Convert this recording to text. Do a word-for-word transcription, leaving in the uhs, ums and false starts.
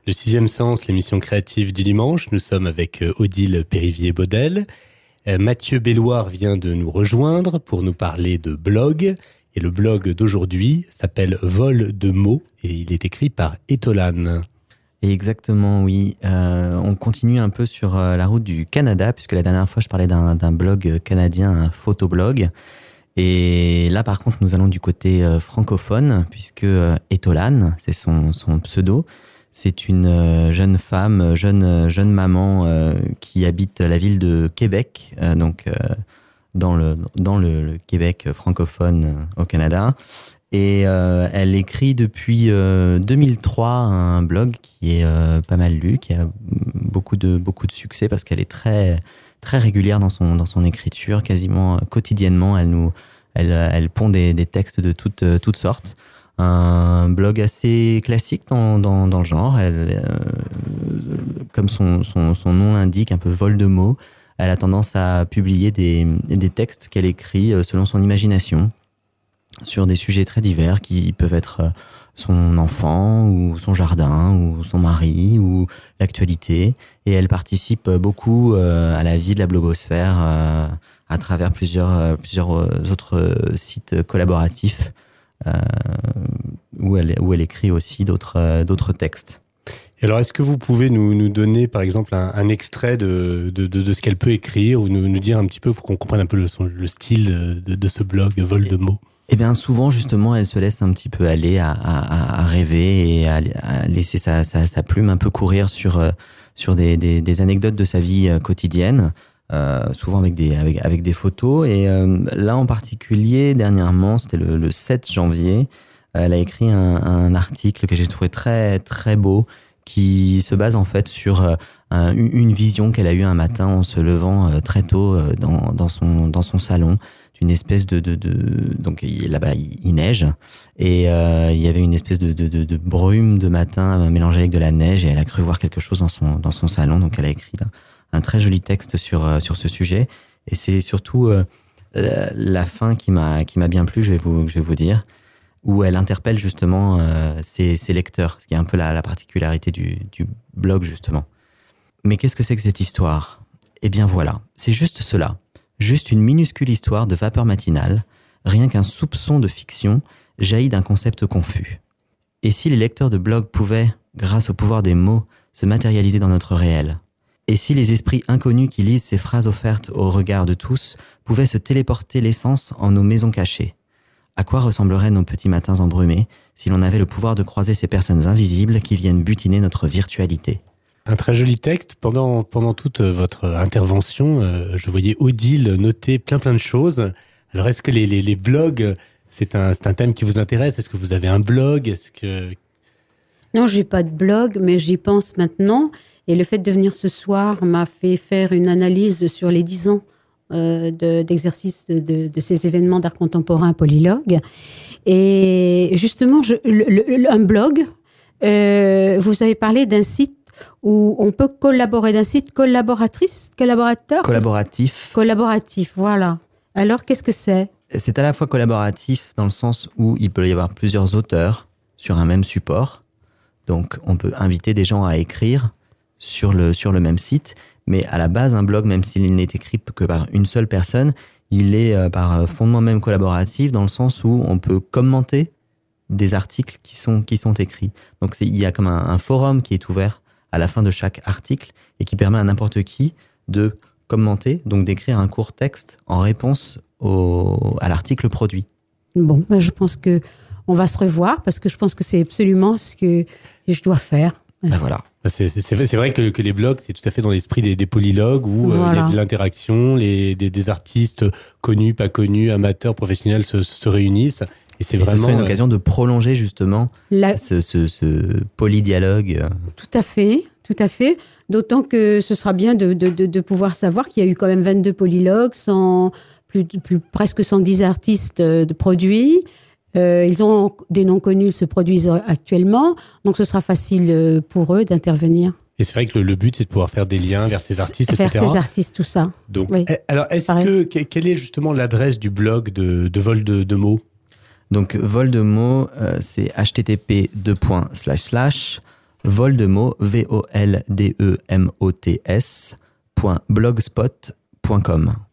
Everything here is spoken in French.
Le Sixième Sens, l'émission créative du dimanche. Nous sommes avec Odile Périvier-Baudel. Mathieu Belloir vient de nous rejoindre pour nous parler de blog. Et le blog d'aujourd'hui s'appelle Vol de mots et il est écrit par Etolan. Exactement, oui. Euh, on continue un peu sur euh, la route du Canada, puisque la dernière fois, je parlais d'un, d'un blog canadien, un photoblog. Et là, par contre, nous allons du côté euh, francophone, puisque euh, Etolan, c'est son, son pseudo. C'est une euh, jeune femme, jeune, jeune maman euh, qui habite la ville de Québec, euh, donc euh, dans, le, dans le, le Québec francophone euh, au Canada. Et euh, elle écrit depuis euh, deux mille trois un blog qui est euh, pas mal lu, qui a beaucoup de beaucoup de succès parce qu'elle est très très régulière dans son dans son écriture, quasiment quotidiennement. Elle nous elle elle pond des des textes de toutes toutes sortes. Un blog assez classique dans dans dans le genre. Elle euh, comme son son son nom l'indique, un peu vol de mots. Elle a tendance à publier des des textes qu'elle écrit selon son imagination, sur des sujets très divers qui peuvent être son enfant ou son jardin ou son mari ou l'actualité. Et elle participe beaucoup à la vie de la blogosphère à travers plusieurs, plusieurs autres sites collaboratifs où elle, où elle écrit aussi d'autres, d'autres textes. Et alors, est-ce que vous pouvez nous, nous donner, par exemple, un, un extrait de, de, de, de ce qu'elle peut écrire ou nous, nous dire un petit peu pour qu'on comprenne un peu le, le style de, de ce blog, Vol de mots? Eh bien, souvent, justement, elle se laisse un petit peu aller à, à, à rêver et à, à laisser sa, sa, sa plume un peu courir sur, sur des, des, des anecdotes de sa vie quotidienne, euh, souvent avec des, avec, avec des photos. Et euh, là, en particulier, dernièrement, c'était le, le sept janvier, elle a écrit un, un article que j'ai trouvé très, très beau, qui se base en fait sur un, une vision qu'elle a eue un matin en se levant très tôt dans, dans, son, dans son salon. Une espèce de, de, de donc là-bas il neige et euh, il y avait une espèce de, de, de, de brume de matin mélangée avec de la neige et elle a cru voir quelque chose dans son dans son salon, donc elle a écrit un, un très joli texte sur sur ce sujet et c'est surtout euh, la, la fin qui m'a qui m'a bien plu, je vais vous je vais vous dire, où elle interpelle justement euh, ses, ses lecteurs, ce qui est un peu la, la particularité du du blog justement. Mais qu'est-ce que c'est que cette histoire ? Eh bien voilà, c'est juste cela. Juste une minuscule histoire de vapeur matinale, rien qu'un soupçon de fiction jaillit d'un concept confus. Et si les lecteurs de blog pouvaient, grâce au pouvoir des mots, se matérialiser dans notre réel ? Et si les esprits inconnus qui lisent ces phrases offertes au regard de tous pouvaient se téléporter l'essence en nos maisons cachées ? À quoi ressembleraient nos petits matins embrumés si l'on avait le pouvoir de croiser ces personnes invisibles qui viennent butiner notre virtualité ? Un très joli texte. Pendant, pendant toute votre intervention, euh, je voyais Odile noter plein plein de choses. Alors, est-ce que les, les, les blogs, c'est un, c'est un thème qui vous intéresse ? Est-ce que vous avez un blog ? Est-ce que... Non, j'ai pas de blog, mais j'y pense maintenant. Et le fait de venir ce soir m'a fait faire une analyse sur les dix ans euh, de, d'exercice de, de ces événements d'art contemporain polylogue. Et justement, je, le, le, un blog, euh, vous avez parlé d'un site où on peut collaborer, d'un site collaboratrice, collaborateur Collaboratif. Collaboratif, voilà. Alors, qu'est-ce que c'est ? C'est à la fois collaboratif dans le sens où il peut y avoir plusieurs auteurs sur un même support. Donc, on peut inviter des gens à écrire sur le, sur le même site. Mais à la base, un blog, même s'il n'est écrit que par une seule personne, il est euh, par fondement même collaboratif dans le sens où on peut commenter des articles qui sont, qui sont écrits. Donc, c'est, il y a comme un, un forum qui est ouvert à la fin de chaque article et qui permet à n'importe qui de commenter, donc d'écrire un court texte en réponse au, à l'article produit. Bon, ben je pense que on va se revoir parce que je pense que c'est absolument ce que je dois faire. Ben voilà. C'est, c'est, c'est vrai que, que les blogs, c'est tout à fait dans l'esprit des, des polylogues où voilà. euh, il y a de l'interaction, les, des, des artistes connus, pas connus, amateurs, professionnels se, se réunissent. Et c'est et vraiment ce serait une occasion de prolonger justement La... ce, ce, ce polydialogue. Tout à fait, tout à fait. D'autant que ce sera bien de, de, de, de pouvoir savoir qu'il y a eu quand même vingt-deux polylogues, cent, plus, plus, presque cent dix artistes de produits. Euh, ils ont des noms connus, ils se produisent actuellement. Donc ce sera facile pour eux d'intervenir. Et c'est vrai que le, le but, c'est de pouvoir faire des liens vers ces artistes, vers et cetera. Vers ces artistes, tout ça. Donc, oui. Alors, est-ce Pareil. que, quelle est justement l'adresse du blog de, de Vol de, de mots ? Donc, Vol de mots, euh, c'est h t t p deux points slash slash Voldemot, V O L D E M O T S, point blogspot point com.